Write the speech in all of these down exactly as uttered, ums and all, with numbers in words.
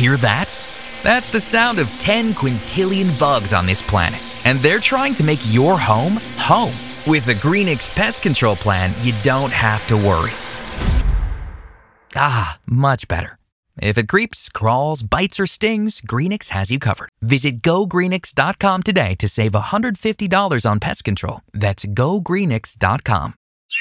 Hear that? That's the sound of ten quintillion bugs on this planet. And they're trying to make your home, home. With the Greenix Pest Control Plan, you don't have to worry. Ah, much better. If it creeps, crawls, bites, or stings, Greenix has you covered. Visit go greenix dot com today to save one hundred fifty dollars on pest control. That's go greenix dot com.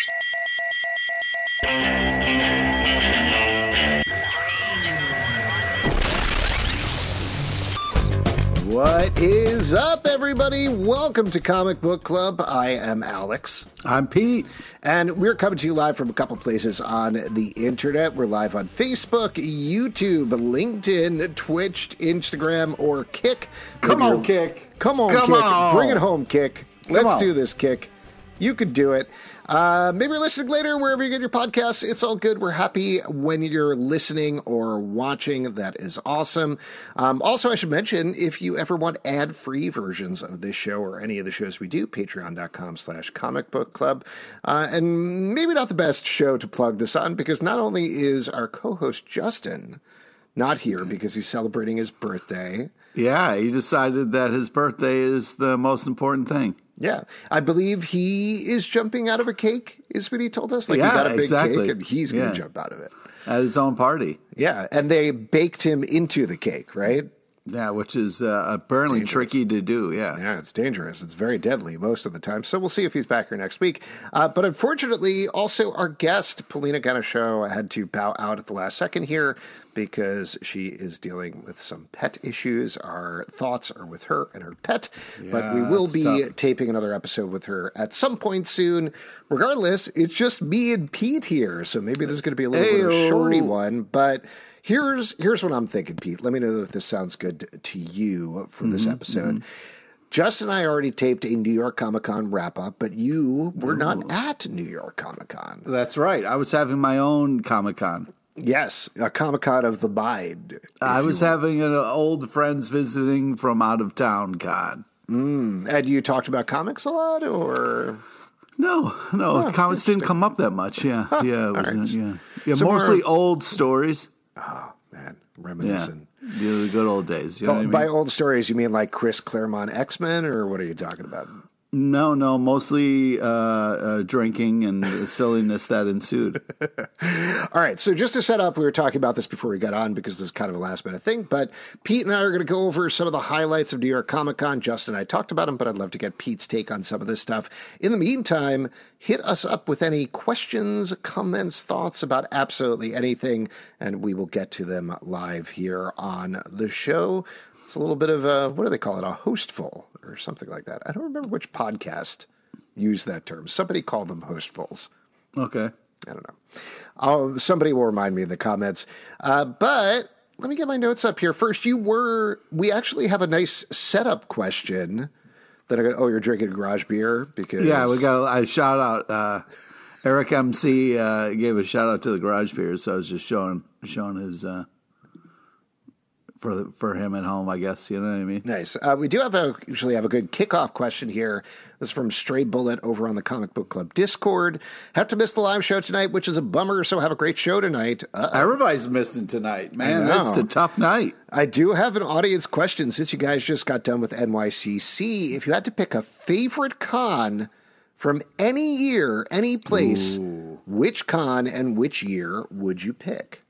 What is up, everybody? Welcome to Comic Book Club. I am Alex. I'm Pete. And we're coming to you live from a couple places on the internet. We're live on Facebook, YouTube, LinkedIn, Twitch, Instagram, or Kick. Come Maybe on, Kick. Come on, Come Kick. on. Bring it home, Kick. Let's on. do this, Kick. You could do it. Uh, maybe you're listening later, wherever you get your podcasts. It's all good. We're happy when you're listening or watching. That is awesome. Um, also, I should mention, if you ever want ad-free versions of this show or any of the shows we do, patreon.com slash comic book club. Uh, and maybe not the best show to plug this on, because not only is our co-host Justin not here because he's celebrating his birthday. Yeah, he decided that his birthday is the most important thing. Yeah, I believe he is jumping out of a cake, is what he told us. Like, yeah, he got a big exactly. cake, and he's going to yeah. jump out of it. At his own party. Yeah, and they baked him into the cake, right? Yeah, which is uh, apparently Dangerous. tricky to do, yeah. Yeah, it's dangerous. It's very deadly most of the time. So we'll see if he's back here next week. Uh, but unfortunately, also our guest, Polina Ganesho, had to bow out at the last second here because she is dealing with some pet issues. Our thoughts are with her and her pet. Yeah, but we will that's be tough. taping another episode with her at some point soon. Regardless, it's just me and Pete here. So maybe this is going to be a little bit of a Ayo. shorty one. But here's here's what I'm thinking, Pete. Let me know if this sounds good to you for this Mm-hmm, episode. mm-hmm. Justin and I already taped a New York Comic Con wrap up, but you were not at New York Comic Con. That's right. I was having my own Comic Con. Yes, a Comic Con of the mind. I if was you will. having an old friends visiting from out of town con. Mm. And you talked about comics a lot, or No, no, Oh, comics didn't come up that much. Yeah, yeah, it was, All right. yeah, yeah. So mostly we're- old stories. oh man, Yeah, reminiscing. yeah, the good old days. You know what I mean? By old stories, you mean like Chris Claremont X-Men, or what are you talking about? No, no, mostly uh, uh, drinking and the silliness that ensued. All right, so just to set up, we were talking about this before we got on because this is kind of a last minute thing, but Pete and I are going to go over some of the highlights of New York Comic Con. Justin and I talked about them, but I'd love to get Pete's take on some of this stuff. In the meantime, hit us up with any questions, comments, thoughts about absolutely anything, and we will get to them live here on the show. It's a little bit of a, what do they call it, a hostful or something like that. I don't remember which podcast used that term. Somebody called them hostfuls. Okay. I don't know. Oh, somebody will remind me in the comments. Uh, but let me get my notes up here. First, you were, we actually have a nice setup question that I got, oh, you're drinking garage beer? Because Yeah, we got a shout out. Uh, Eric M C uh, gave a shout out to the Garage Beers, so I was just showing showing his uh, for the, for him at home, I guess. You know what I mean? Nice. Uh, we do have a usually have a good kickoff question here. This is from Stray Bullet over on the Comic Book Club Discord. Have to miss the live show tonight, which is a bummer. So have a great show tonight. Uh-oh. Everybody's missing tonight, man. I know. That's a tough night. I do have an audience question since you guys just got done with N Y C C. If you had to pick a favorite con from any year, any place, Ooh. which con and which year would you pick?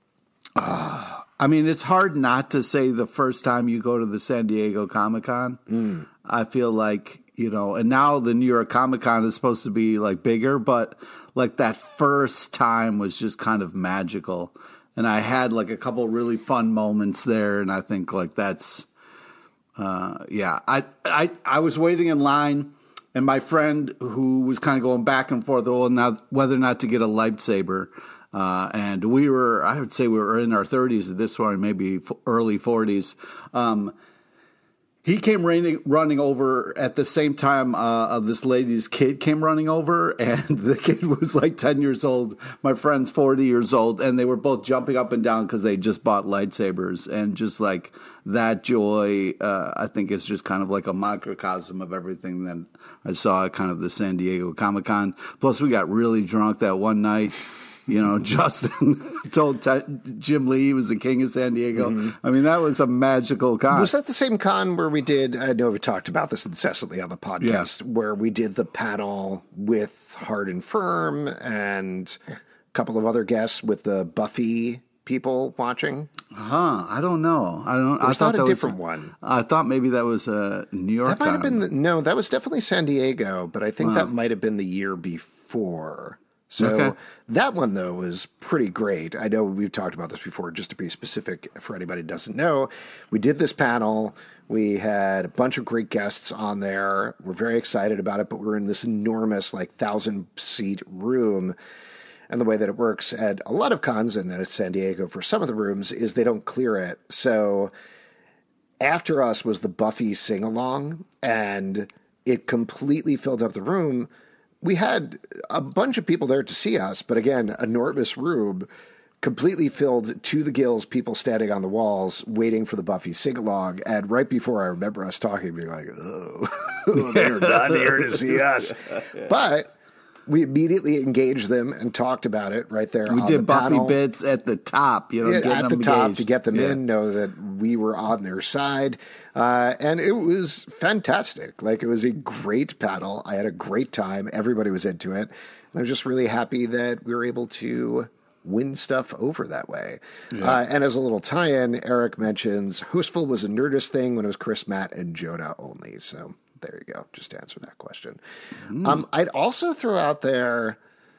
I mean, it's hard not to say the first time you go to the San Diego Comic-Con. Mm. I feel like, you know, and now the New York Comic-Con is supposed to be, like, bigger, but, like, that first time was just kind of magical. And I had, like, a couple really fun moments there, and I think, like, that's, uh, yeah. I, I, I was waiting in line, and my friend who was kind of going back and forth whether or not to get a lightsaber, Uh, and we were, I would say we were in our thirties at this point, maybe f- early forties. Um, he came running, running over at the same time uh, of this lady's kid came running over, and the kid was like ten years old. My friend's forty years old, and they were both jumping up and down because they just bought lightsabers. And just like that joy, uh, I think is just kind of like a microcosm of everything that I saw at kind of the San Diego Comic-Con. Plus, we got really drunk that one night. you know, Justin told T- Jim Lee he was the king of San Diego. Mm-hmm. I mean, that was a magical con. Was that the same con where we did, I know we talked about this incessantly on the podcast, yeah. where we did the panel with Hard and Firm and a couple of other guests with the Buffy people watching? Huh? I don't know. I don't. I I thought that a was, different one. I thought maybe that was a New York. That might have been the, no. That was definitely San Diego, but I think wow. that might have been the year before. So okay. that one though was pretty great. I know we've talked about this before. Just to be specific, for anybody who doesn't know, we did this panel. We had a bunch of great guests on there. We're very excited about it, but we're in this enormous, like thousand seat room. And the way that it works at a lot of cons and at San Diego for some of the rooms is they don't clear it. So after us was the Buffy sing-along, and it completely filled up the room. We had a bunch of people there to see us, but again, enormous room, completely filled to the gills, people standing on the walls waiting for the Buffy sing-along. And right before, I remember us talking, being like, oh, they're not here to see us. But we immediately engaged them and talked about it right there. We on did the Buffy panel. bits at the top, you know, yeah, at the them top engaged. to get them yeah. in, know that we were on their side, uh, and it was fantastic. Like, it was a great panel. I had a great time. Everybody was into it, and I was just really happy that we were able to win stuff over that way. Yeah. Uh, and as a little tie-in, Eric mentions Hostful was a Nerdist thing when it was Chris, Matt, and Jonah only. So there you go. Just to answer that question. Mm. Um, I'd also throw out there,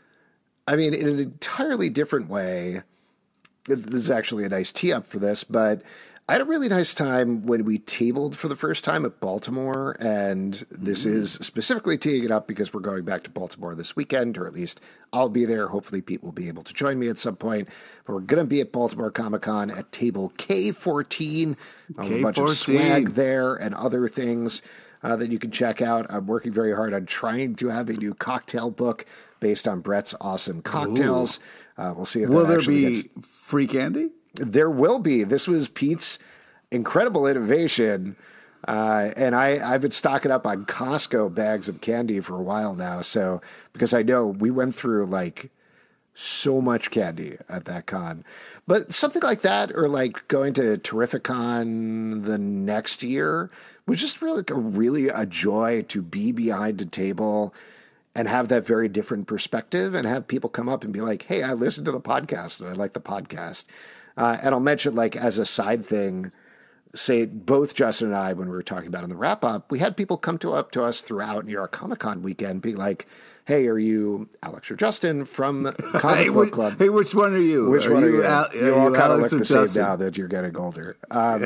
I mean, in an entirely different way, this is actually a nice tee-up for this, but I had a really nice time when we tabled for the first time at Baltimore, and this mm. is specifically teeing it up because we're going back to Baltimore this weekend, or at least I'll be there. Hopefully Pete will be able to join me at some point, but we're going to be at Baltimore Comic-Con at table K fourteen. K fourteen. A bunch of swag there and other things uh, that you can check out. I'm working very hard on trying to have a new cocktail book based on Brett's awesome cocktails. Uh, we'll see if will that there actually be gets... free candy? There will be. This was Pete's incredible innovation, uh, and I, I've been stocking up on Costco bags of candy for a while now. So because I know we went through like so much candy at that con, but something like that, or like going to Terrificon the next year, was just really like a really a joy to be behind a table and have that very different perspective, and have people come up and be like, "Hey, I listened to the podcast and I like the podcast." Uh, and I'll mention, like, as a side thing, say both Justin and I, when we were talking about in the wrap up, we had people come to up to us throughout New York Comic Con weekend, be like, "Hey, are you Alex or Justin from Comic hey, Book which, Club? Hey, which one are you? Which are one you are you? Al- you are all you kind of look Alex the same Justin? now that you're getting older." Um,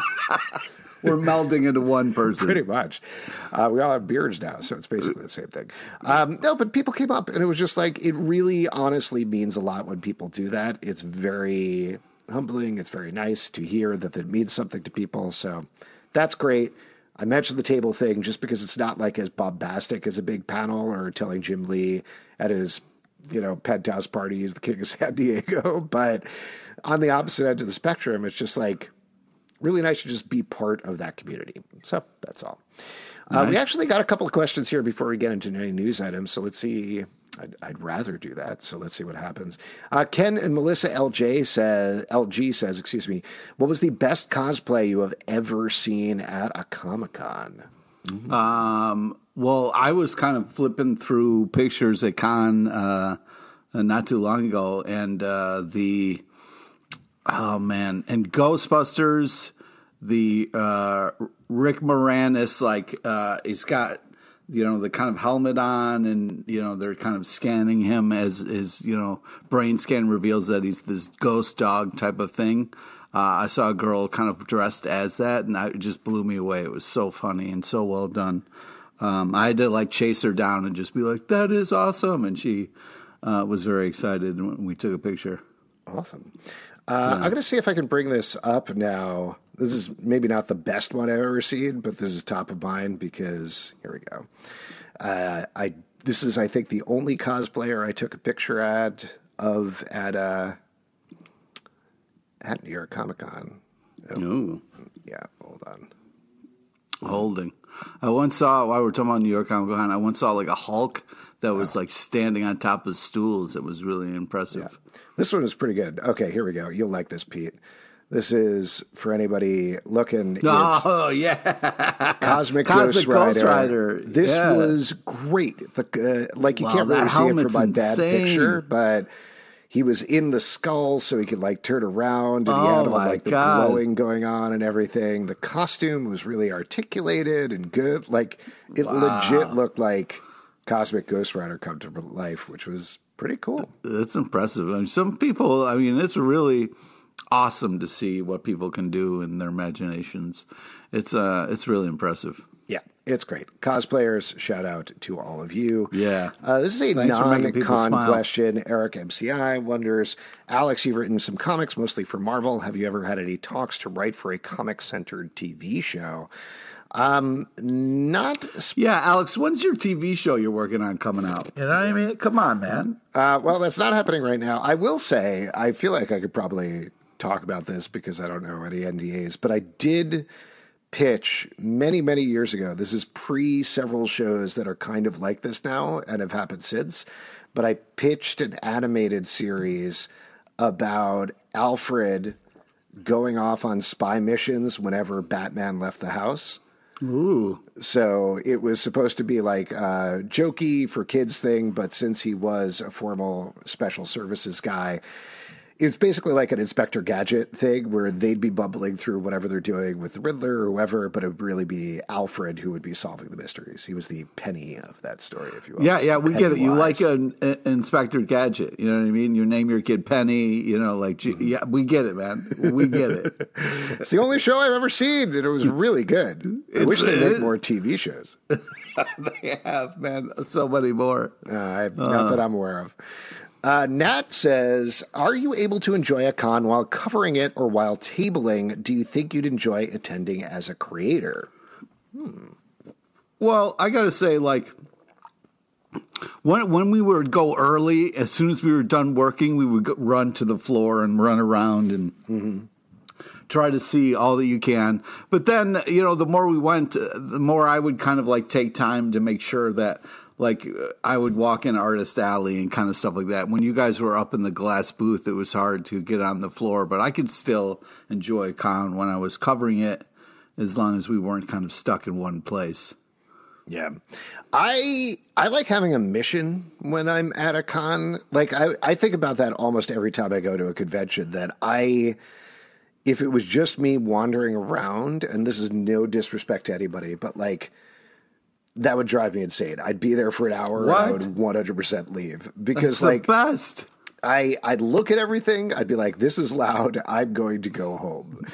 We're melding into one person. Pretty much. Uh, we all have beards now, so it's basically the same thing. Um, no, but people came up, and it was just like, it really honestly means a lot when people do that. It's very humbling. It's very nice to hear that it means something to people. So that's great. I mentioned the table thing just because it's not like as bombastic as a big panel or telling Jim Lee at his, you know, penthouse party he's the king of San Diego. But on the opposite end of the spectrum, it's just like, really nice to just be part of that community. So that's all. Uh, nice. We actually got a couple of questions here before we get into any news items. So let's see. I'd, I'd rather do that. So let's see what happens. Uh, Ken and Melissa L J says, L G says, excuse me, what was the best cosplay you have ever seen at a Comic-Con? Mm-hmm. Um, well, I was kind of flipping through pictures at Con uh, not too long ago, and uh, the Oh, man. And Ghostbusters, the uh, Rick Moranis, like, uh, he's got, you know, the kind of helmet on, and, you know, they're kind of scanning him as his, you know, brain scan reveals that he's this ghost dog type of thing. Uh, I saw a girl kind of dressed as that, and it just blew me away. It was so funny and so well done. Um, I had to, like, chase her down and just be like, that is awesome. And she uh, was very excited when we took a picture. Awesome. Uh, yeah. I'm going to see if I can bring this up now. This is maybe not the best one I've ever seen, but this is top of mind because here we go. Uh, I this is I think the only cosplayer I took a picture at of at uh, at New York Comic Con. Oh, Ooh. Yeah, hold on. Holding. I once saw while we were talking about New York Comic Con. I once saw like a Hulk that was oh. like standing on top of stools. It was really impressive. Yeah. This one is pretty good. Okay, here we go. You'll like this, Pete. This is for anybody looking. Oh, yeah. Cosmic, Cosmic Ghost Rider. Ghost Rider. This yeah. was great. The, uh, like, you wow, can't really see it from my insane. bad picture, but he was in the skull, so he could, like, turn around, and he oh had all, like, the God. glowing going on and everything. The costume was really articulated and good. Like, it wow. legit looked like Cosmic Ghost Rider come to life, which was pretty cool. That's impressive. I mean, some people, I mean, it's really awesome to see what people can do in their imaginations. It's uh, it's really impressive. Yeah, it's great. Cosplayers, shout out to all of you. Yeah. Uh, this is a Thanks non-con question. Eric M C I wonders, Alex, you've written some comics, mostly for Marvel. Have you ever had any talks to write for a comic-centered T V show? Um, not. Sp- yeah, Alex, when's your T V show you're working on coming out? You know what I mean? Come on, man. Uh, well, that's not happening right now. I will say, I feel like I could probably talk about this because I don't know any N D As, but I did pitch many, many years ago. This is pre several shows that are kind of like this now and have happened since. But I pitched an animated series about Alfred going off on spy missions whenever Batman left the house. Ooh. So it was supposed to be like a jokey for kids thing, but since he was a formal special services guy, it's basically like an Inspector Gadget thing where they'd be bumbling through whatever they're doing with the Riddler or whoever, but it would really be Alfred who would be solving the mysteries. He was the Penny of that story, if you will. Yeah, yeah, we Penny get it. You wise. like an, an Inspector Gadget, you know what I mean? You name your kid Penny, you know, like, mm-hmm. yeah, we get it, man. We get it. It's the only show I've ever seen, and it was really good. I it's, wish they made more T V shows. They have, man, so many more. Uh, I, not uh. that I'm aware of. Uh, Nat says, are you able to enjoy a con while covering it or while tabling? Do you think you'd enjoy attending as a creator? Hmm. Well, I got to say, like, when when we would go early, as soon as we were done working, we would go, run to the floor and run around and mm-hmm. try to see all that you can. But then, you know, the more we went, the more I would kind of, like, take time to make sure that, like, I would walk in Artist Alley and kind of stuff like that. When you guys were up in the glass booth, it was hard to get on the floor, but I could still enjoy con when I was covering it, as long as we weren't kind of stuck in one place. Yeah. I I like having a mission when I'm at a con. Like, I, I think about that almost every time I go to a convention, that I, if it was just me wandering around, and this is no disrespect to anybody, but, like, that would drive me insane. I'd be there for an hour what? and I would one hundred percent leave. Because, That's like, the best. I, I'd look at everything. I'd be like, this is loud. I'm going to go home.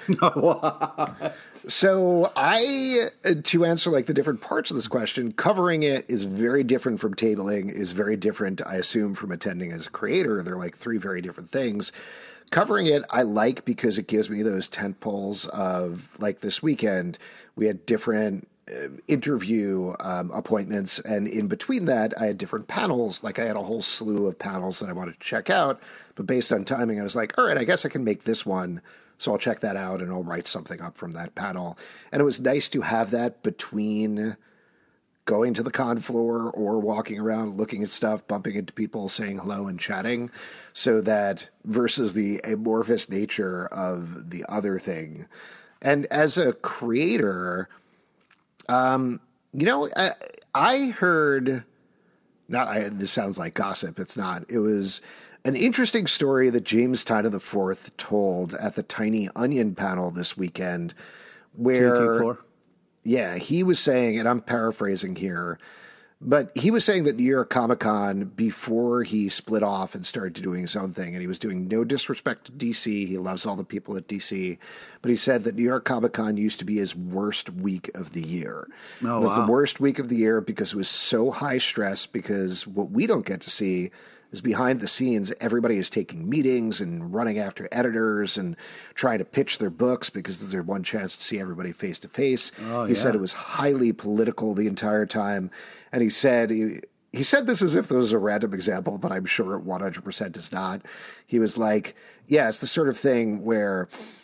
So I, to answer, like, the different parts of this question, covering it is very different from tabling, is very different, I assume, from attending as a creator. They're, like, three very different things. Covering it, I like because it gives me those tent poles of, like, this weekend, we had different interview um, appointments, and in between that I had different panels. Like, I had a whole slew of panels that I wanted to check out, but based on timing I was like, all right, I guess I can make this one, so I'll check that out and I'll write something up from that panel. And it was nice to have that between going to the con floor or walking around looking at stuff, bumping into people, saying hello and chatting, so that versus the amorphous nature of the other thing. And as a creator, Um, you know, I, I heard, not, I, this sounds like gossip. It's not. It was an interesting story that James Tynion the fourth told at the Tiny Onion panel this weekend, where, J T four. Yeah, he was saying, and I'm paraphrasing here, but he was saying that New York Comic Con, before he split off and started doing his own thing, and he was doing no disrespect to D C, he loves all the people at D C, but he said that New York Comic Con used to be his worst week of the year. Oh, it was wow. the worst week of the year because it was so high stress, because what we don't get to see is behind the scenes, everybody is taking meetings and running after editors and trying to pitch their books because this is their one chance to see everybody face to face. Oh, he yeah. said it was highly political the entire time. And he said, he, he said this as if this was a random example, but I'm sure it one hundred percent is not. He was like, yeah, it's the sort of thing where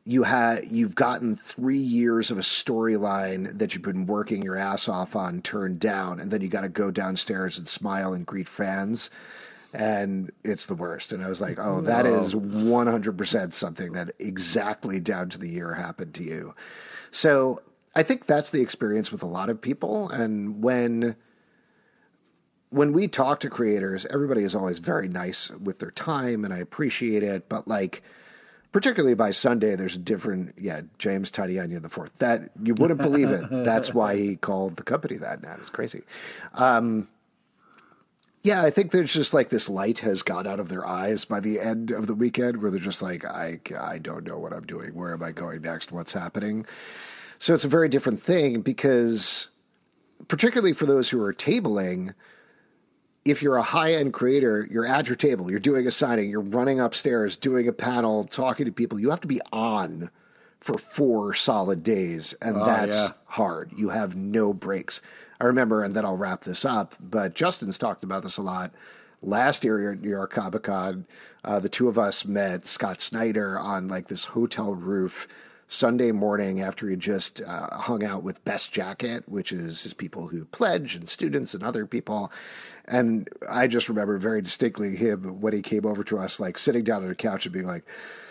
you had you've gotten three years of a storyline that you've been working your ass off on turned down, and then you got to go downstairs and smile and greet fans, and it's the worst. And I was like, oh, that oh. is one hundred percent something that exactly down to the year happened to you. So I think that's the experience with a lot of people. And when when we talk to creators, everybody is always very nice with their time, and I appreciate it. But like, particularly by Sunday, there's a different, yeah, James Tiny Onion the fourth. That you wouldn't believe it. That's why he called the company that now. It's crazy. Um, yeah, I think there's just like this light has gone out of their eyes by the end of the weekend, where they're just like, I, I don't know what I'm doing. Where am I going next? What's happening? So it's a very different thing, because particularly for those who are tabling, if you're a high-end creator, you're at your table, you're doing a signing, you're running upstairs, doing a panel, talking to people. You have to be on for four solid days, and oh, that's yeah. hard. You have no breaks. I remember, and then I'll wrap this up, but Justin's talked about this a lot. Last year at New York Comic Con, uh, the two of us met Scott Snyder on like this hotel roof Sunday morning after he just uh, hung out with Best Jacket, which is his people who pledge and students and other people. And I just remember very distinctly him when he came over to us, like sitting down on a couch and being like,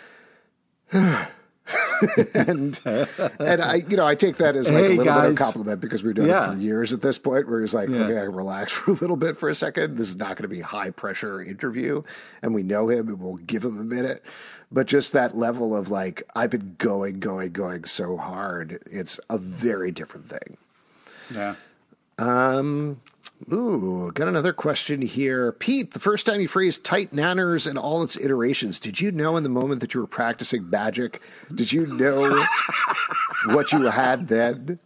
and and I, you know, I take that as like hey, a little guys. bit of a compliment, because we've done yeah. it for years at this point, where he's like, yeah. okay, I can relax for a little bit for a second. This is not going to be a high pressure interview, and we know him and we'll give him a minute. But just that level of like, I've been going, going, going so hard. It's a very different thing. Yeah. Um, ooh, got another question here. Pete, the first time you phrased tight nanners and all its iterations, did you know in the moment that you were practicing magic? Did you know what you had then?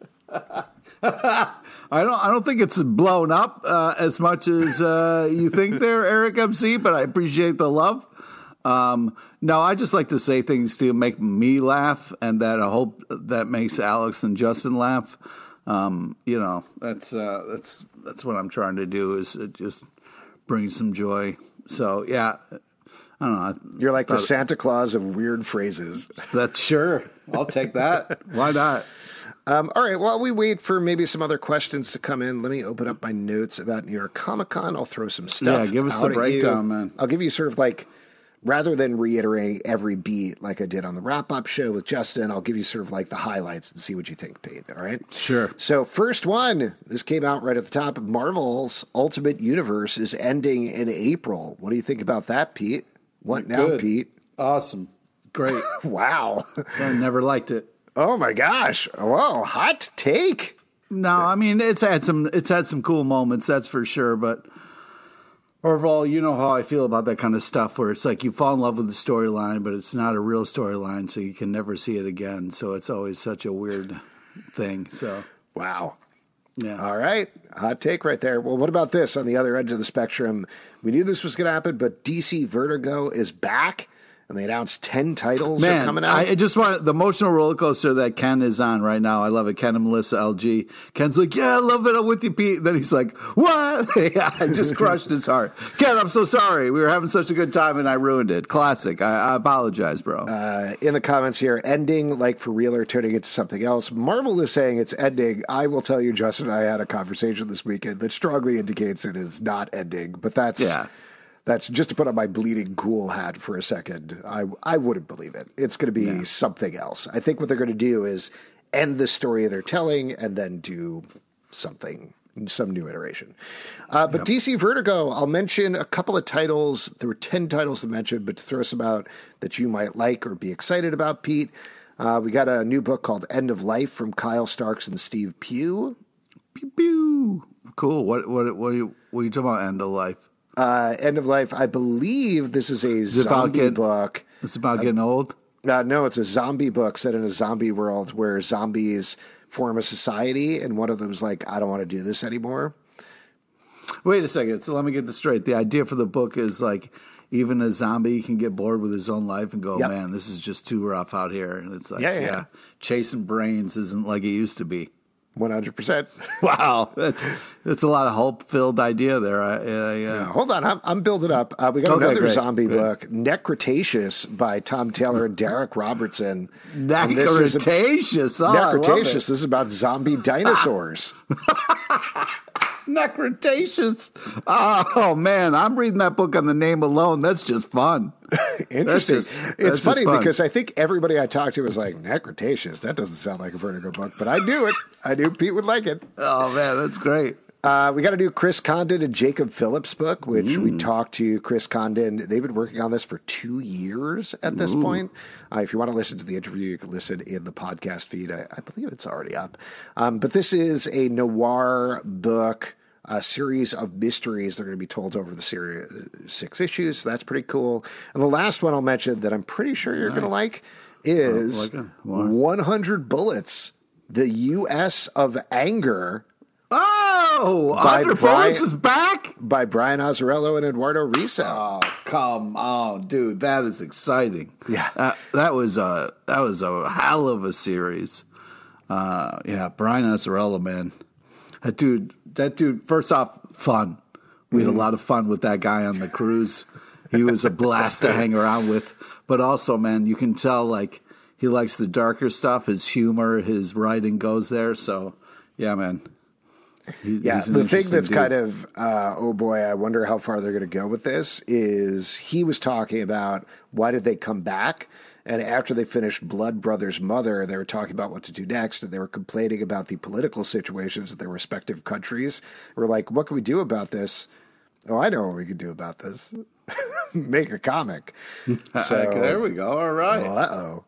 I don't. I don't think it's blown up uh, as much as uh, you think there, Eric M C. But I appreciate the love. Um, no, I just like to say things to make me laugh, and that I hope that makes Alex and Justin laugh. Um, you know, that's uh, that's that's what I'm trying to do, is it just bring some joy. So yeah, I don't know. You're like the Santa Claus of weird phrases. That's sure. I'll take that. Why not? Um, all right. While we wait for maybe some other questions to come in, let me open up my notes about New York Comic Con. I'll throw some stuff. Yeah, give us the breakdown, man. I'll give you sort of like, rather than reiterating every beat like I did on the wrap-up show with Justin, I'll give you sort of like the highlights and see what you think, Pete. All right? Sure. So first one, this came out right at the top. Marvel's Ultimate Universe is ending in April. What do you think about that, Pete? What now, Good. Pete? Awesome. Great. Wow. I never liked it. Oh, my gosh. Whoa, hot take. No, I mean, it's had some, it's had some cool moments, that's for sure, but overall, you know how I feel about that kind of stuff, where it's like you fall in love with the storyline, but it's not a real storyline, so you can never see it again. So it's always such a weird thing. So wow. Yeah. All right. Hot take right there. Well, what about this on the other edge of the spectrum? We knew this was going to happen, but D C Vertigo is back. And they announced ten titles Man, are coming out. I just want the emotional roller coaster that Ken is on right now. I love it. Ken and Melissa L G. Ken's like, yeah, I love it. I'm with you, Pete. Then he's like, what? Yeah, I just crushed his heart. Ken, I'm so sorry. We were having such a good time and I ruined it. Classic. I, I apologize, bro. Uh, in the comments here, ending like for real or turning into something else. Marvel is saying it's ending. I will tell you, Justin and I had a conversation this weekend that strongly indicates it is not ending. But that's... Yeah. That's just to put on my bleeding ghoul hat for a second. I, I wouldn't believe it. It's going to be yeah. something else. I think what they're going to do is end the story they're telling and then do something, some new iteration. Uh, but yep. D C Vertigo, I'll mention a couple of titles. There were ten titles to mention, but to throw some out that you might like or be excited about, Pete. Uh, we got a new book called End of Life from Kyle Starks and Steve Pugh. Pew, pew. Cool. What, what, what, are you, what are you talking about, End of Life? Uh, End of Life, I believe this is a is zombie getting, book. It's about getting uh, old? Uh, no, it's a zombie book set in a zombie world where zombies form a society, and one of them's like, I don't want to do this anymore. Wait a second. So let me get this straight. The idea for the book is like even a zombie can get bored with his own life and go, yep. man, this is just too rough out here. And it's like, yeah, yeah. yeah, chasing brains isn't like it used to be. one hundred percent. Wow, that's that's a lot of hope-filled idea there. I, I, uh, yeah, hold on, I'm, I'm building up. Uh, we got okay, another great, zombie great. book, Necretaceous by Tom Taylor and Derek Robertson. Necretaceous, oh, Necretaceous. This is about zombie dinosaurs. Necretaceous. Oh man, I'm reading that book on the name alone. That's just fun. Interesting. Just, it's funny fun. because I think everybody I talked to was like, Necretaceous. That doesn't sound like a Vertigo book, but I knew it. I knew Pete would like it. Oh man, that's great. Uh, we got to do Chris Condon and Jacob Phillips' book, which mm. we talked to Chris Condon. They've been working on this for two years at this Ooh. point. Uh, if you want to listen to the interview, you can listen in the podcast feed. I, I believe it's already up. Um, but this is a noir book, a series of mysteries that are going to be told over the series, six issues. So that's pretty cool. And the last one I'll mention that I'm pretty sure you're nice. going to like is oh, like one hundred Bullets, the U S of Anger. Oh, one hundred Bullets is back? By Brian Azzarello and Eduardo Riso. Oh, come on, dude. That is exciting. Yeah. Uh, that was a, that was a hell of a series. Uh, yeah, Brian Azzarello, man. That dude, that dude, first off, fun. We had mm. a lot of fun with that guy on the cruise. He was a blast to hang around with. But also, man, you can tell, like, he likes the darker stuff. His humor, his writing goes there. So, yeah, man. He, yeah, the thing that's dude. kind of, uh, oh boy, I wonder how far they're going to go with this is he was talking about why did they come back? And after they finished Blood Brothers Mother, they were talking about what to do next, and they were complaining about the political situations of their respective countries. We're like, what can we do about this? Oh, I know what we can do about this. Make a comic. So, there we go. All right. Well, uh-oh.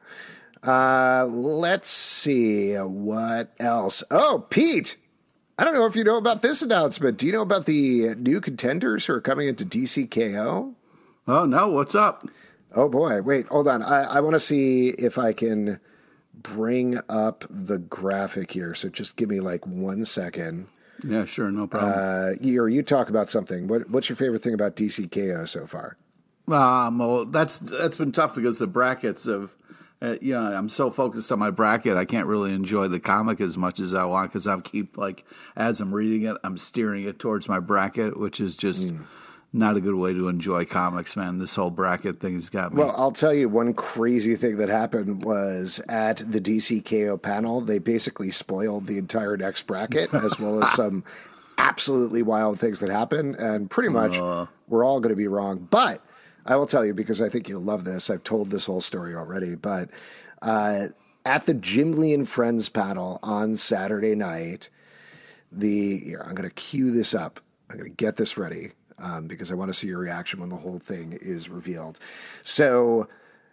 Uh, let's see. What else? Oh, Pete! I don't know if you know about this announcement. Do you know about the new contenders who are coming into D C K O? Oh, no. What's up? Oh, boy. Wait, hold on. I, I want to see if I can bring up the graphic here. So just give me like one second. Yeah, sure. No problem. Uh, you, or you talk about something. What, what's your favorite thing about D C K O so far? Um, well, that's that's been tough because the brackets have, uh, you know, I'm so focused on my bracket, I can't really enjoy the comic as much as I want because I keep, like, as I'm reading it, I'm steering it towards my bracket, which is just... Mm. Not a good way to enjoy comics, man. This whole bracket thing has got me. Well, I'll tell you one crazy thing that happened was at the D C K O panel, they basically spoiled the entire next bracket as well as some absolutely wild things that happen. And pretty much uh, we're all going to be wrong. But I will tell you, because I think you'll love this. I've told this whole story already. But uh, at the Jim Lee and Friends panel on Saturday night, the here, I'm going to cue this up. I'm going to get this ready. Um, because I want to see your reaction when the whole thing is revealed. So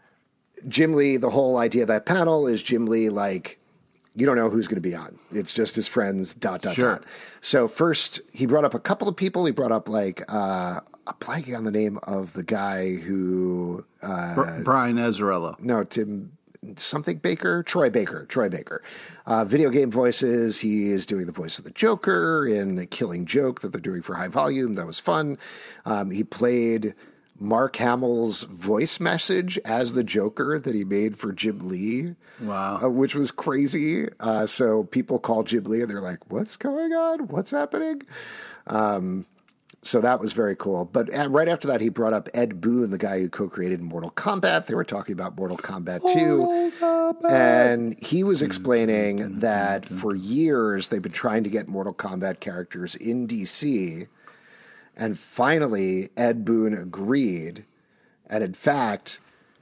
Jim Lee, the whole idea of that panel is Jim Lee, like, you don't know who's going to be on. It's just his friends, dot, dot, sure. dot. So first, he brought up a couple of people. He brought up, like, uh, I'm blanking on the name of the guy who... Uh, Brian Azzarello. No, Tim... something Baker, Troy Baker, Troy Baker. Uh, video game voices. He is doing the voice of the Joker in a Killing Joke that they're doing for High Volume. That was fun. Um, he played Mark Hamill's voice message as the Joker that he made for Jim Lee. Wow. Uh, which was crazy. Uh, so people call Jim Lee and they're like, what's going on? What's happening? Um, So that was very cool. But right after that, he brought up Ed Boon, the guy who co-created Mortal Kombat. They were talking about Mortal Kombat two. Mortal Kombat. And he was explaining that for years, they've been trying to get Mortal Kombat characters in D C. And finally, Ed Boon agreed. And in fact,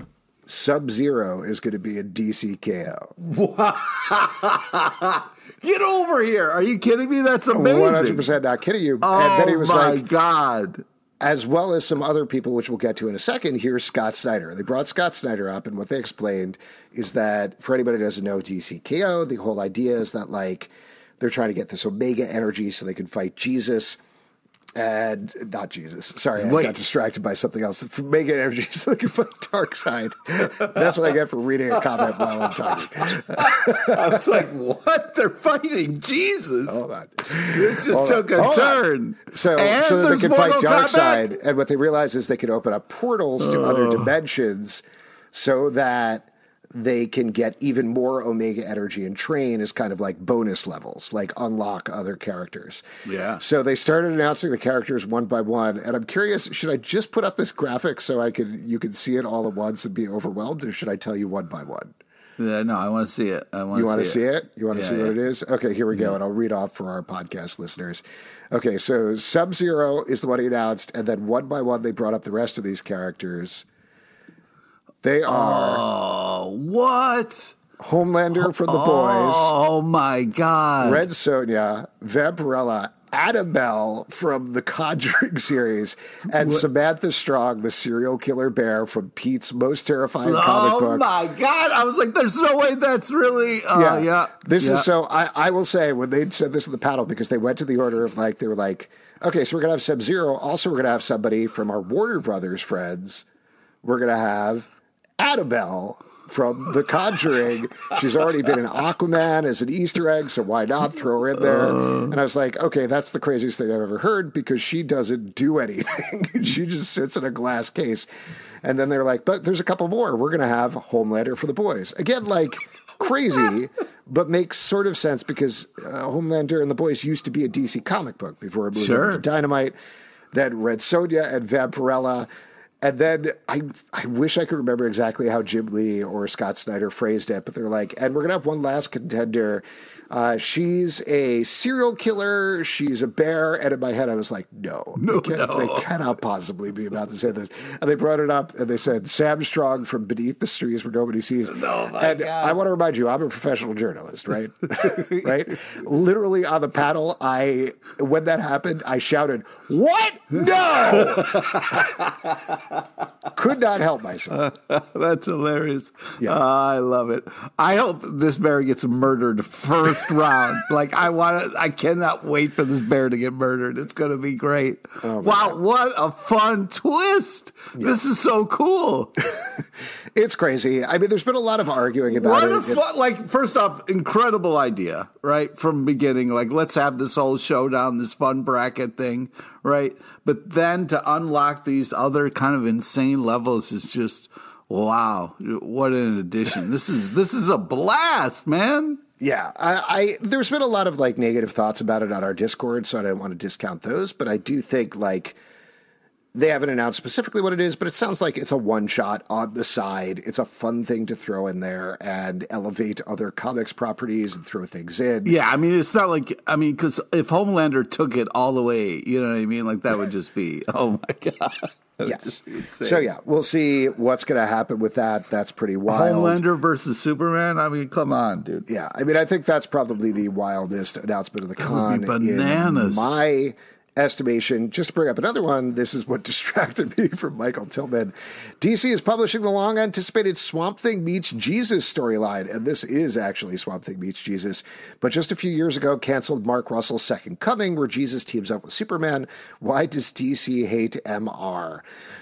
Sub-Zero is going to be in D C K O. Get over here. Are you kidding me? That's amazing. one hundred percent not kidding you. Oh, and then he was my like, God. As well as some other people, which we'll get to in a second, here's Scott Snyder. They brought Scott Snyder up, and what they explained is that, for anybody who doesn't know D C K O, the whole idea is that, like, they're trying to get this Omega energy so they can fight Jesus. And not Jesus. Sorry, I got distracted by something else. Omega energy so they can fight Darkseid. That's what I get for reading a comment while I'm talking. I was like, what? They're fighting Jesus? Hold on. This just Hold took on. a Hold turn. On. So, and so that they can fight Darkseid. Kombat? And what they realize is they can open up portals to oh. other dimensions so that they can get even more Omega energy and train as kind of like bonus levels, like unlock other characters. Yeah. So they started announcing the characters one by one, and I'm curious, should I just put up this graphic so I could you can see it all at once and be overwhelmed, or should I tell you one by one? Yeah, no, I want to see it. I want you want to see it? it? You want to yeah, see yeah. what it is? Okay, here we go, yeah. and I'll read off for our podcast listeners. Okay, so Sub-Zero is the one he announced, and then one by one they brought up the rest of these characters. They are oh, what? Homelander from The Boys. Oh, my God. Red Sonja, Vampirella, Annabelle from the Conjuring series, and what? Samantha Strong, the serial killer bear from Pete's Most Terrifying oh, comic book. Oh, my God. I was like, there's no way that's really... Uh, yeah. yeah. This yeah. is so... I, I will say, when they said this in the panel, because they went to the order of, like, they were like, okay, so we're going to have Sub-Zero. Also, we're going to have somebody from our Warner Brothers friends. We're going to have Annabelle from The Conjuring. She's already been in Aquaman as an Easter egg, so why not throw her in there? Uh, and I was like, okay, that's the craziest thing I've ever heard, because she doesn't do anything. She just sits in a glass case. And then they're like, but there's a couple more. We're going to have Homelander for The Boys. Again, like, crazy, but makes sort of sense, because uh, Homelander and The Boys used to be a D C comic book before it moved sure. over to Dynamite. Then Red Sonja and Vampirella. And then I I wish I could remember exactly how Jim Lee or Scott Snyder phrased it, but they're like, and we're going to have one last contender. Uh, she's a serial killer. She's a bear. And in my head, I was like, no, no, they, no. they cannot possibly be about to say this. And they brought it up, and they said, Sam Strong from Beneath the Trees Where Nobody Sees. No, my and God. I want to remind you, I'm a professional journalist, right? Right? Literally on the panel, I when that happened, I shouted, what? No! Could not help myself. That's hilarious. Yeah. Uh, I love it. I hope this bear gets murdered first round. Like, I want to, I cannot wait for this bear to get murdered. It's going to be great. Oh, wow, God. What a fun twist. Yeah. This is so cool. It's crazy. I mean, there's been a lot of arguing about what it. A fun, like, first off, incredible idea, right? From beginning, like, let's have this whole showdown, this fun bracket thing, right? But then to unlock these other kind of insane levels is just, wow, what an addition. This is this is a blast, man. Yeah, I, I there's been a lot of like negative thoughts about it on our Discord, so I don't want to discount those, but I do think like they haven't announced specifically what it is, but it sounds like it's a one shot on the side. It's a fun thing to throw in there and elevate other comics properties and throw things in. Yeah, I mean, it's not like, I mean, because if Homelander took it all the way, you know what I mean? Like, that would just be, oh my God. Yes. So, yeah, we'll see what's going to happen with that. That's pretty wild. Homelander versus Superman? I mean, come on, dude. Yeah, I mean, I think that's probably the wildest announcement of the con. That would be bananas. In my estimation. Just to bring up another one, this is what distracted me from Michael Tillman. D C is publishing the long-anticipated Swamp Thing Meets Jesus storyline, and this is actually Swamp Thing Meets Jesus, but just a few years ago canceled Mark Russell's Second Coming, where Jesus teams up with Superman. Why does D C hate M R?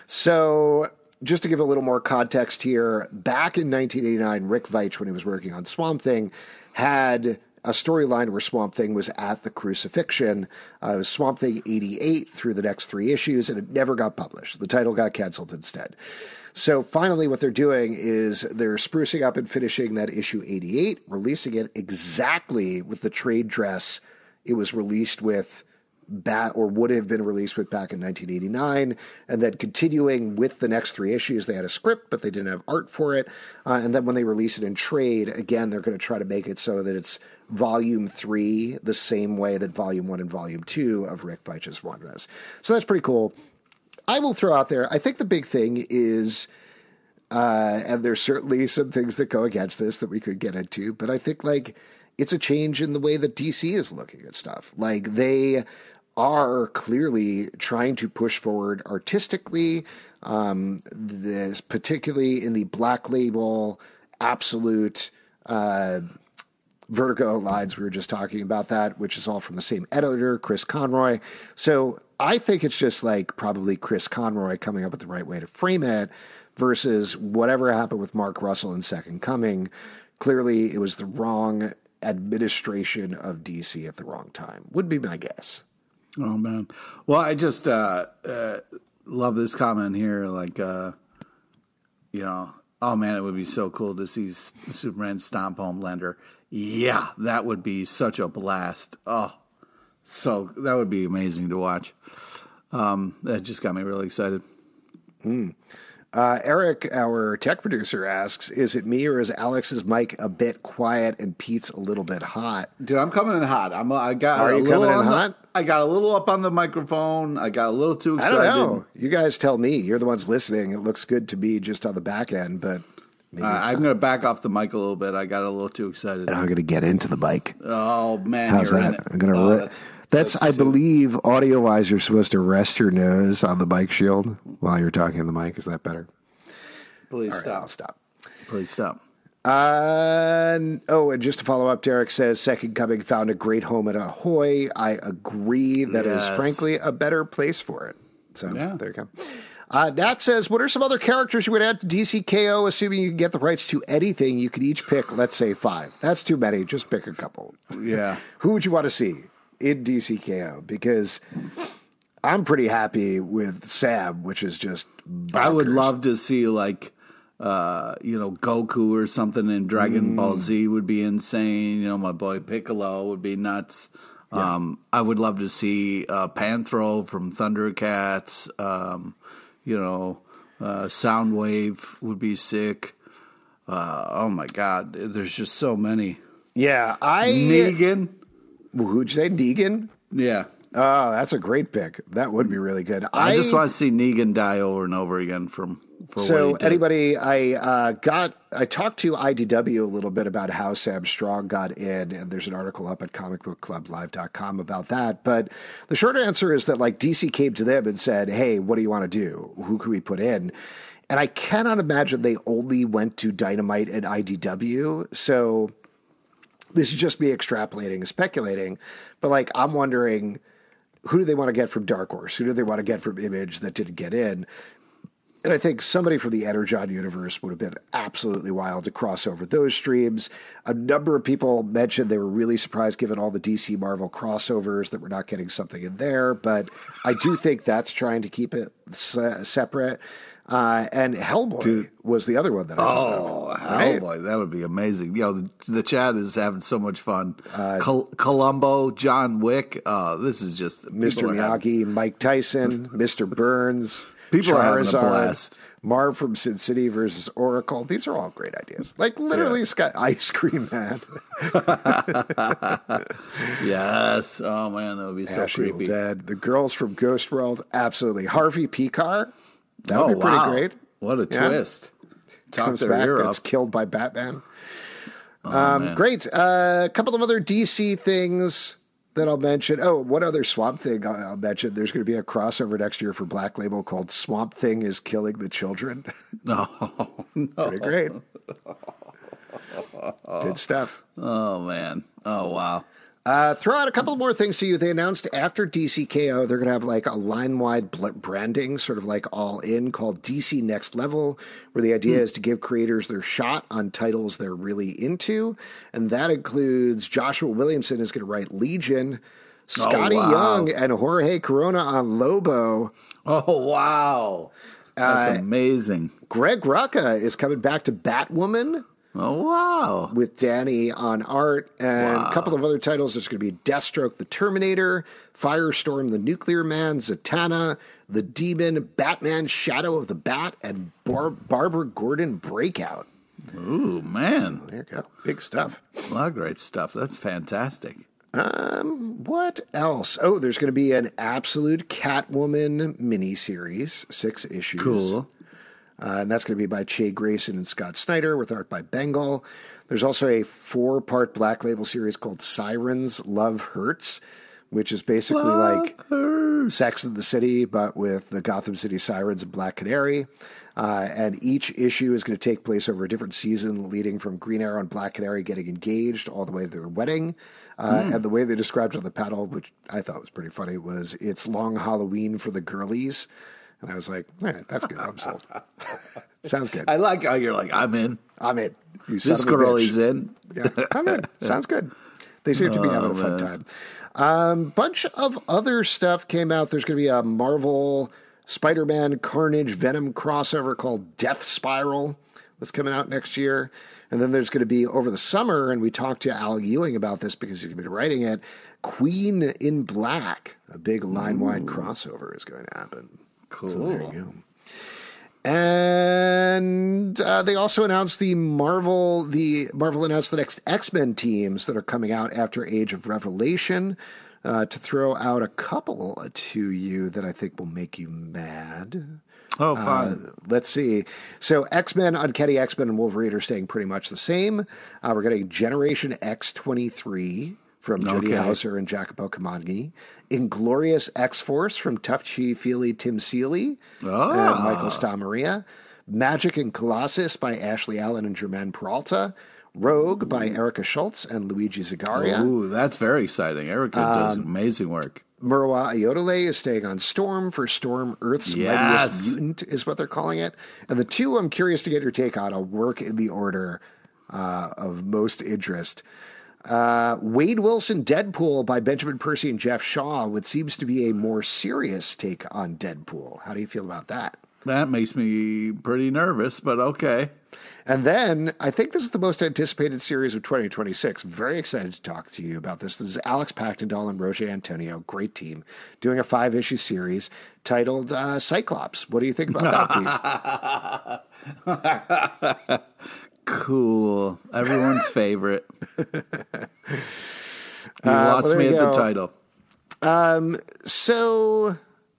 So, just to give a little more context here, back in nineteen eighty-nine, Rick Veitch, when he was working on Swamp Thing, had a storyline where Swamp Thing was at the crucifixion. Uh, it was Swamp Thing eighty-eight through the next three issues, and it never got published. The title got canceled instead. So finally what they're doing is they're sprucing up and finishing that issue eighty-eight, releasing it exactly with the trade dress it was released with back, or would have been released with back in nineteen eighty-nine, and then continuing with the next three issues. They had a script, but they didn't have art for it. Uh, and then when they release it in trade, again, they're going to try to make it so that it's volume three, the same way that volume one and volume two of Rick Veitch's run is. So that's pretty cool. I will throw out there, I think the big thing is, uh, and there's certainly some things that go against this that we could get into, but I think like it's a change in the way that D C is looking at stuff. Like they are clearly trying to push forward artistically, um, this particularly in the Black Label, Absolute, uh, Vertigo lines. We were just talking about that, which is all from the same editor, Chris Conroy. So I think it's just like probably Chris Conroy coming up with the right way to frame it versus whatever happened with Mark Russell in Second Coming. Clearly it was the wrong administration of D C at the wrong time, would be my guess. Oh, man. Well, I just uh, uh, love this comment here. Like, uh, you know, Oh, man, it would be so cool to see Superman stomp Homelander. Yeah, that would be such a blast. Oh, so that would be amazing to watch. Um, that just got me really excited. Mm. Uh, Eric, our tech producer, asks, is it me or is Alex's mic a bit quiet and Pete's a little bit hot? Dude, I'm coming in hot. I'm. I got. Are a you little coming in on the, hot? I got a little up on the microphone. I got a little too excited. I don't know. You guys tell me. You're the ones listening. It looks good to me just on the back end, but maybe Uh, it's I'm not. going to back off the mic a little bit. I got a little too excited. And I'm going to get into the mic. Oh, man. How's you're that? in it. I'm going to. Oh, Re- that's, that's, that's I too- believe, audio-wise, you're supposed to rest your nose on the mic shield while you're talking in the mic. Is that better? Please All right, stop. I'll stop. Please stop. Uh, oh, and just to follow up, Derek says Second Coming found a great home at Ahoy. I agree. That Yes. is, frankly, a better place for it. So Yeah. there you go. Uh, Nat says, what are some other characters you would add to D C K O, assuming you can get the rights to anything? You could each pick, let's say, five. That's too many. Just pick a couple. Yeah. Who would you want to see in D C K O? Because I'm pretty happy with Sam, which is just bonkers. I would love to see, like, uh, you know, Goku or something in Dragon Mm. Ball Z would be insane. You know, my boy Piccolo would be nuts. Yeah. Um, I would love to see uh, Panthro from Thundercats. Um, you know, uh, Soundwave would be sick. Uh, oh, my God. There's just so many. Yeah, I... Negan. Who'd you say? Negan? Yeah. Oh, that's a great pick. That would be really good. I, just want to see Negan die over and over again from for what So he did. anybody, I uh, got, I talked to I D W a little bit about how Sam Strong got in, and there's an article up at comic book club live dot com about that. But the short answer is that like D C came to them and said, "Hey, what do you want to do? Who can we put in?" And I cannot imagine they only went to Dynamite and I D W. So this is just me extrapolating and speculating. But like, I'm wondering, who do they want to get from Dark Horse? Who do they want to get from Image that didn't get in? And I think somebody from the Energon universe would have been absolutely wild to cross over those streams. A number of people mentioned they were really surprised given all the D C Marvel crossovers that we're not getting something in there. But I do think that's trying to keep it se- separate. Uh, and Hellboy Dude. was the other one that I thought Oh, of. Right? Hellboy, that would be amazing. You know, the, the chat is having so much fun. Uh, Col- Columbo, John Wick. Uh, this is just Mister people are having- Miyagi, Mike Tyson, Mister Burns, People are having a Charizard, blast. Marv from Sin City versus Oracle. These are all great ideas. Like literally, Yeah. Sky Ice Cream Man, Yes. Oh man, that would be so Ash Evil creepy. Dead, the girls from Ghost World. Absolutely, Harvey Picar. That Oh would be pretty wow, great. what a Yeah. twist! Talk Comes their back, ear gets up. killed by Batman. Oh, um, man. great. Uh, a couple of other D C things that I'll mention. Oh, one other Swamp Thing I'll, I'll mention. There's going to be a crossover next year for Black Label called Swamp Thing is Killing the Children. Oh, no. Pretty great. Good stuff. Oh man. Oh wow. Uh, throw out a couple more things to you. They announced after D C K O, they're going to have like a line-wide bl- branding, sort of like all in, called D C Next Level, where the idea is to give creators their shot on titles they're really into. And that includes Joshua Williamson is going to write Legion, Scotty wow. Young and Jorge Corona on Lobo. Oh wow. That's Uh, amazing. Greg Rucka is coming back to Batwoman Oh wow. with Danny on art, and Wow. a couple of other titles. There's going to be Deathstroke the Terminator, Firestorm the Nuclear Man, Zatanna, the Demon, Batman Shadow of the Bat, and Bar- Barbara Gordon Breakout. Ooh man. There you go. Big stuff. A lot of great stuff. That's fantastic. Um, what else? Oh, there's going to be an Absolute Catwoman miniseries, six issues. Cool. Uh, and that's going to be by Che Grayson and Scott Snyder with art by Bengal. There's also a four-part Black Label series called Sirens Love Hurts, which is basically like Sex in the City, but with the Gotham City Sirens and Black Canary. Uh, and each issue is going to take place over a different season, leading from Green Arrow and Black Canary getting engaged all the way to their wedding. Uh, Mm. And the way they described it on the panel, which I thought was pretty funny, was it's long Halloween for the girlies. And I was like, all right, that's good. I'm sold. Sounds good. I like how you're like, I'm in. I'm in. You son This of a girl bitch. is in. Yeah, I'm in. Sounds good. They seem to be having a fun man. time. Um, bunch of other stuff came out. There's going to be a Marvel Spider-Man Carnage Venom crossover called Death Spiral that's coming out next year. And then there's going to be over the summer, and we talked to Al Ewing about this because he's going to be writing it, Queen in Black, a big line-wide crossover is going to happen. Cool. So there you go. And uh, they also announced the Marvel, the Marvel announced the next X-Men teams that are coming out after Age of Revelation. Uh, to throw out a couple to you that I think will make you mad. Oh, fun. Uh, let's see. So X-Men, Uncanny X-Men, and Wolverine are staying pretty much the same. Uh, we're getting Generation X twenty-three from Jody Okay. Hauser and Jacopo Camagni. Inglorious X-Force from Tufchi Feely, Tim Seeley, Oh. and Michael Stamaria. Magic and Colossus by Ashley Allen and Germaine Peralta. Rogue by Erica Schultz and Luigi Zagaria. Ooh, that's very exciting. Erica does amazing work. Murwa Ayodele is staying on Storm for Storm, Earth's Yes. Mightiest Mutant is what they're calling it. And the two I'm curious to get your take on. I'll work in the order uh, of most interest. Uh, Wade Wilson Deadpool by Benjamin Percy and Jeff Shaw, what seems to be a more serious take on Deadpool. How do you feel about that? That makes me pretty nervous, but okay. And then I think this is the most anticipated series of twenty twenty-six. Very excited to talk to you about this. This is Alex Pactendall and Roger Antonio, great team, doing a five-issue series titled uh, Cyclops. What do you think about that, Pete? Cool. Everyone's favorite. You Uh, lost well, me there at you the go. title. Um, so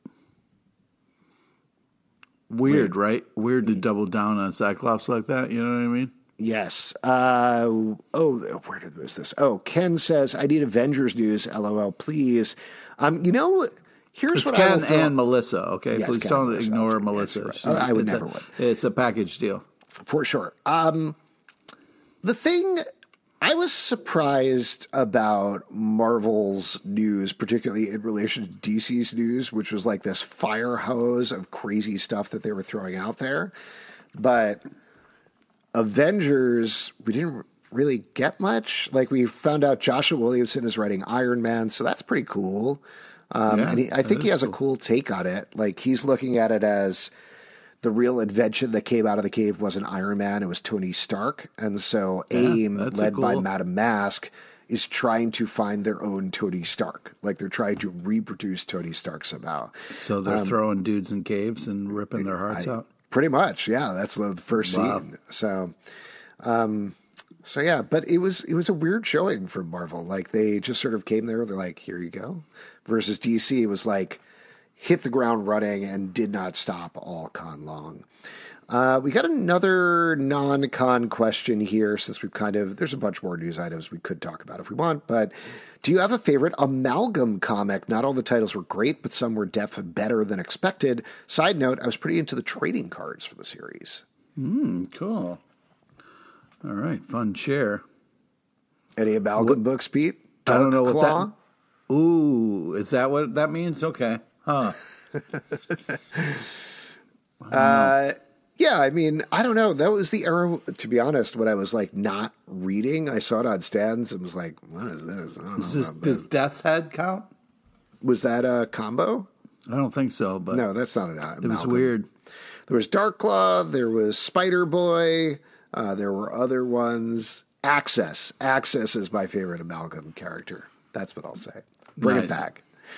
Weird, right? Weird to double down on Cyclops like that. You know what I mean? yes. Uh, oh, where did was this? Oh, Ken says, I need Avengers news, LOL, please. Um, you know, here's It's what I Ken will throw- and Melissa, okay? Yes, Please Ken don't and Melissa. ignore Okay, Melissa. yes, She's- I would it's never a, would. It's a package deal. For sure. Um, the thing I was surprised about Marvel's news, particularly in relation to D C's news, which was like this fire hose of crazy stuff that they were throwing out there. But Avengers, we didn't really get much. Like, we found out Joshua Williamson is writing Iron Man, so that's pretty cool. Um, Yeah, and he, I that think he is has a cool. cool take on it. Like, he's looking at it as the real invention that came out of the cave wasn't Iron Man, it was Tony Stark. And so AIM, that's a led by cool- Madame Mask, is trying to find their own Tony Stark. Like, they're trying to reproduce Tony Stark somehow. So they're throwing dudes in caves and ripping their hearts Um, I- out. Pretty much, yeah. That's the first Wow. scene. So, um, so yeah. But it was it was a weird showing for Marvel. Like, they just sort of came there. They're like, "Here you go." Versus D C was like hit the ground running and did not stop all con long. Uh, we got another non-con question here, since we've kind of, there's a bunch more news items we could talk about if we want, but do you have a favorite Amalgam comic? Not all the titles were great, but some were def better than expected. Side note, I was pretty into the trading cards for the series. Mm, cool. All right, fun share. Any Amalgam books, Pete? I don't know Dark what Claw? that. Ooh, is that what that means? Okay, huh? Uh, yeah, I mean, I don't know. That was the era, to be honest, when I was like not reading. I saw it on stands and was like, what is this? I don't Is know this, about does this. Death's Head count? Was that a combo? I don't think so, but No, that's not an Amalgam. it was weird. There was Dark Claw, there was Spider Boy, uh, there were other ones. Access. Access is my favorite Amalgam character. That's what I'll say. Bring it Nice. back.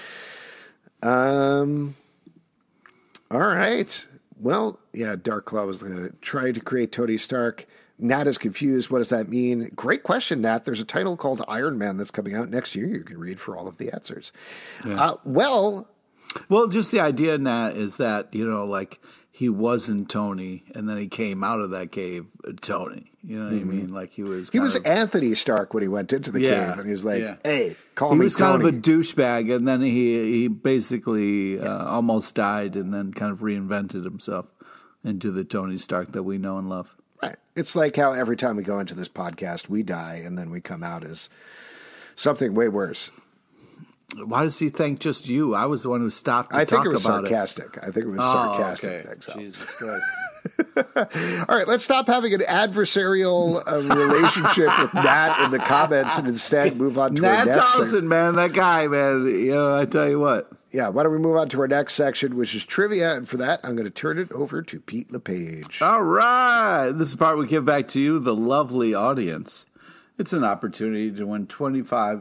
Um. All right. Well, yeah, Dark Claw was uh, trying to create Tony Stark. Nat is confused. What does that mean? Great question, Nat. There's a title called Iron Man that's coming out next year. You can read for all of the answers. Uh, well, Well, just the idea, Nat, is that, you know, like he wasn't Tony, and then he came out of that cave uh, Tony. You know what I mean? Like he was. he kind was of, Anthony Stark when he went into the Yeah, cave, and he's like, yeah. hey, call he me was Tony. kind of a douchebag, and then he he basically uh, almost died, and then kind of reinvented himself into the Tony Stark that we know and love. Right. It's like how every time we go into this podcast, we die, and then we come out as something way worse. Why does he think just you? I was the one who stopped to I talk think it was about sarcastic. I think it was Oh, sarcastic. okay. Exile. Jesus Christ. All right, let's stop having an adversarial uh, relationship with Nat in the comments and instead move on to our Nat next Thompson, man, that guy, man. You know, I tell you what. yeah, why don't we move on to our next section, which is trivia. And for that, I'm going to turn it over to Pete LePage. All right. This is the part we give back to you, the lovely audience. It's an opportunity to win twenty-five,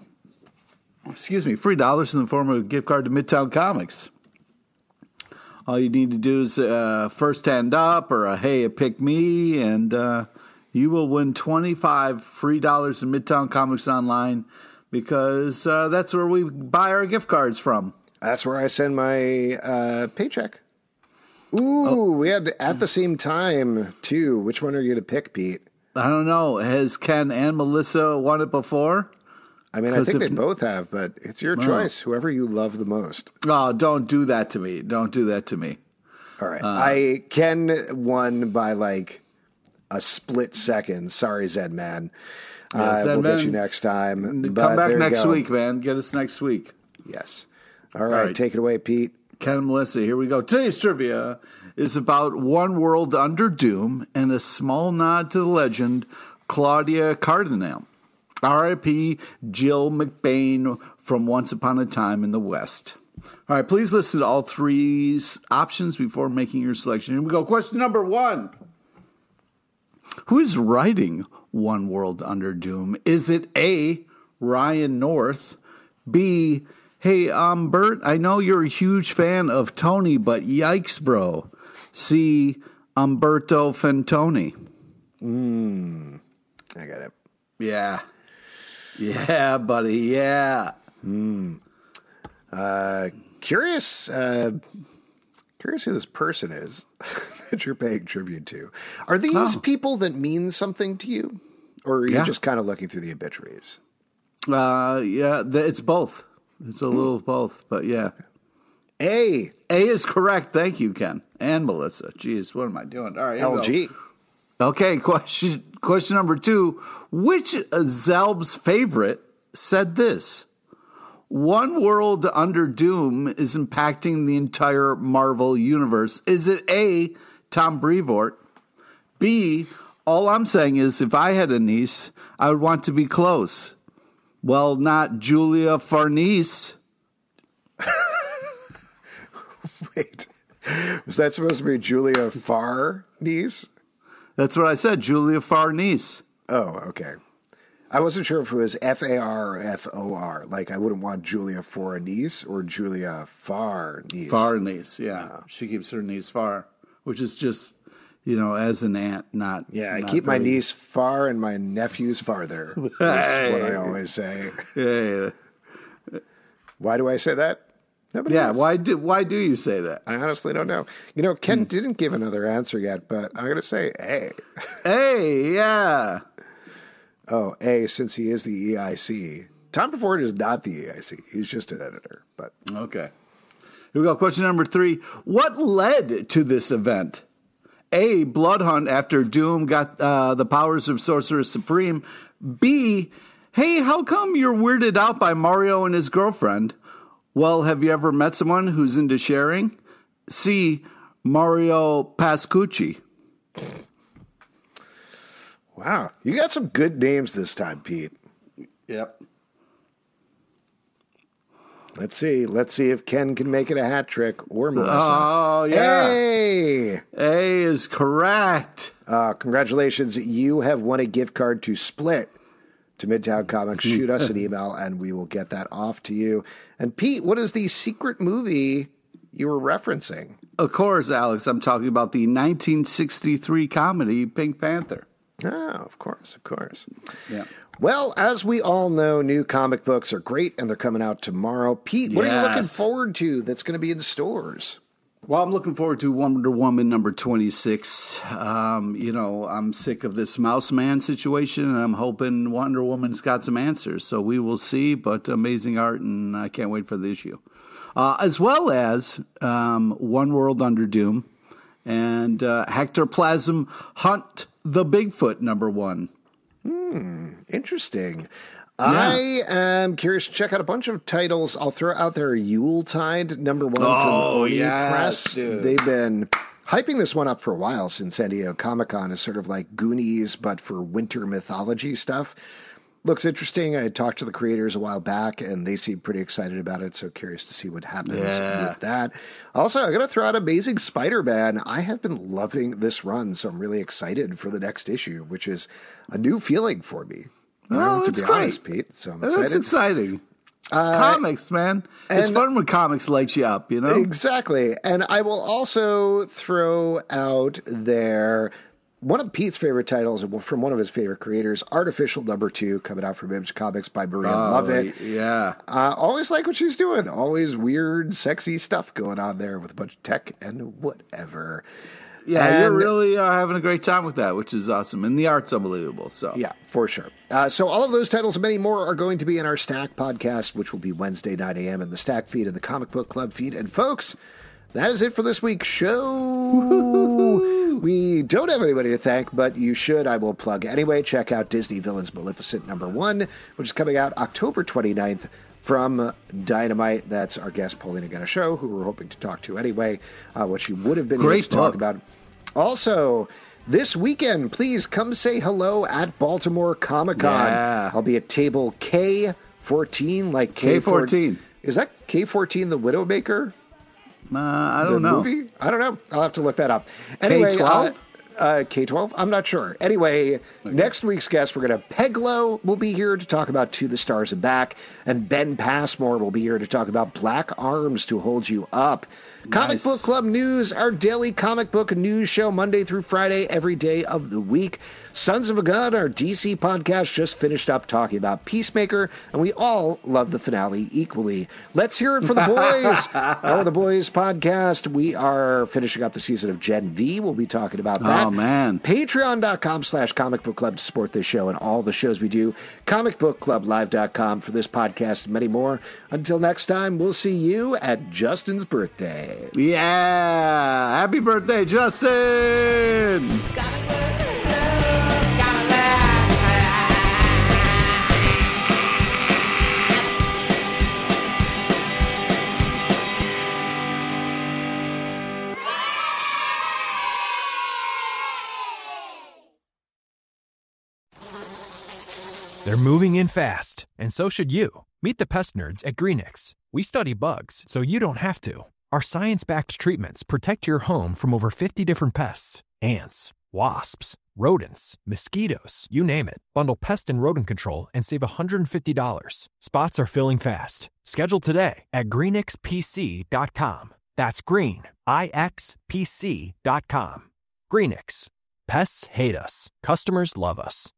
excuse me, free dollars in the form of a gift card to Midtown Comics. All you need to do is uh, first hand up or a hey, a pick me, and uh, you will win twenty-five free dollars in Midtown Comics Online, because uh, that's where we buy our gift cards from. That's where I send my uh, paycheck. Ooh, oh. We had at the same time, too. Which one are you going to pick, Pete? I don't know. Has Ken and Melissa won it before? I mean, I think if, they both have, but it's your choice. Oh. Whoever you love the most. Oh, don't do that to me. Don't do that to me. All right. Uh, I Ken won by like a split second. Sorry, Zed Man. Yeah, uh, Zed we'll Man, get you next time. Come back next week, man. Get us next week. Yes. All right. All right. Take it away, Pete. Ken and Melissa, here we go. Today's trivia is about One World Under Doom and a small nod to the legend Claudia Cardinale. R I P Jill McBain from Once Upon a Time in the West. All right, please listen to all three options before making your selection. Here we go. Question number one. Who is writing One World Under Doom? Is it A, Ryan North, B, hey, um, Bert, I know you're a huge fan of Tony, but yikes, bro. C, Umberto Fantoni. Mm, I got it. Yeah. Yeah, buddy, yeah. Mm. Uh, curious, uh, curious who this person is that you're paying tribute to. Are these oh. people that mean something to you? Or are you yeah. just kind of looking through the obituaries? Uh, yeah, it's both. It's a little of both, but yeah. A. A is correct. Thank you, Ken. And Melissa. Jeez, what am I doing? All right, L G. Okay, question question number two. Which Zelb's favorite said this? One World Under Doom is impacting the entire Marvel universe. Is it A, Tom Brevoort? B, all I'm saying is if I had a niece, I would want to be close. Well, not Julia Farnese. Wait, was that supposed to be Julia Farnese? That's what I said, Julia Farnese. Oh, okay. I wasn't sure if it was F A R or F O R. Like, I wouldn't want Julia Farnese or Julia Farnese. Farnese, yeah. Oh. She keeps her niece far, which is just, you know, as an aunt, not. Yeah, I not keep very... my niece far and my nephews farther. That's hey. what I always say. Yeah. Why do I say that? Nobody yeah, knows. why do why do you say that? I honestly don't know. You know, Ken hmm. didn't give another answer yet, but I'm going to say A. A, yeah. Oh, A, since he is the E I C. Tom Brevoort is not the E I C. He's just an editor. But okay. Here we go. Question number three. What led to this event? A, blood hunt after Doom got uh, the powers of Sorcerer Supreme. B, hey, how come you're weirded out by Mario and his girlfriend? Well, have you ever met someone who's into sharing? C, Mario Pascucci. Wow. You got some good names this time, Pete. Yep. Let's see. Let's see if Ken can make it a hat trick or Melissa. Oh, yeah. A. A is correct. Uh, congratulations. You have won a gift card to Split to Midtown Comics. Shoot us an email and we will get that off to you. And Pete, what is the secret movie you were referencing? Of course, Alex. I'm talking about the nineteen sixty-three comedy Pink Panther. Oh, of course, of course. Yeah. Well, as we all know, new comic books are great, and they're coming out tomorrow. Pete, what yes. are you looking forward to that's going to be in stores? Well, I'm looking forward to Wonder Woman number twenty-six. Um, you know, I'm sick of this Mouse Man situation, and I'm hoping Wonder Woman's got some answers. So we will see, but amazing art, and I can't wait for the issue. Uh, as well as um, One World Under Doom and uh, Hectoplasm Hunt the Bigfoot number one. Hmm, interesting. Yeah. I am curious to check out a bunch of titles. I'll throw out there Yuletide number one oh, from Oni yes, Press. Dude. They've been hyping this one up for a while since San Diego Comic-Con is sort of like Goonies, but for winter mythology stuff. looks interesting. I had talked to the creators a while back, and they seem pretty excited about it, so curious to see what happens yeah. with that. Also, I'm going to throw out Amazing Spider-Man. I have been loving this run, so I'm really excited for the next issue, which is a new feeling for me. Well, to it's be great. honest, Pete, so I'm excited. That's exciting. Uh, comics, man. It's fun when comics light you up, you know? Exactly. And I will also throw out there one of Pete's favorite titles from one of his favorite creators, Artificial Number Two, coming out from Image Comics by Maria oh, Lovett. Yeah. Uh, always like what she's doing. Always weird, sexy stuff going on there with a bunch of tech and whatever. Yeah, and, you're really uh, having a great time with that, which is awesome. And the art's unbelievable. So yeah, for sure. Uh, so all of those titles and many more are going to be in our Stack podcast, which will be Wednesday, nine a.m. in the Stack feed and the Comic Book Club feed. And folks, that is it for this week's show. We don't have anybody to thank, but you should. I will plug anyway. Check out Disney Villains Maleficent number one, which is coming out October twenty-ninth from Dynamite. That's our guest, Paulina Ganeshow, who we're hoping to talk to anyway, uh, what she would have been Great able to book. talk about. Also, this weekend, please come say hello at Baltimore Comic-Con. Yeah. I'll be at table K fourteen, like K fourteen. Is that K fourteen the Widowmaker? Uh, I don't the know. Movie? I don't know. I'll have to look that up. Anyway, K twelve? Uh, uh, K twelve? I'm not sure. Anyway, okay. Next week's guest, we're going to Peglo will be here to talk about To the Stars and Back, and Ben Passmore will be here to talk about Black Arms to Hold You Up. Nice. Comic Book Club News, our daily comic book news show, Monday through Friday, every day of the week. Sons of a Gun, our D C podcast, just finished up talking about Peacemaker, and we all love the finale equally. Let's hear it for the boys. Oh, the Boys podcast. We are finishing up the season of Gen V. We'll be talking about that. Oh, man. Patreon.com slash comic book club to support this show and all the shows we do. comic book club live dot com for this podcast and many more. Until next time, we'll see you at Justin's birthday. Yeah. Happy birthday, Justin. They're moving in fast, and so should you. Meet the pest nerds at Greenix. We study bugs, so you don't have to. Our science-backed treatments protect your home from over fifty different pests. Ants, wasps, rodents, mosquitoes, you name it. Bundle pest and rodent control and save one hundred fifty dollars. Spots are filling fast. Schedule today at greenix p c dot com. That's green, I X P C dot com. Greenix. Pests hate us. Customers love us.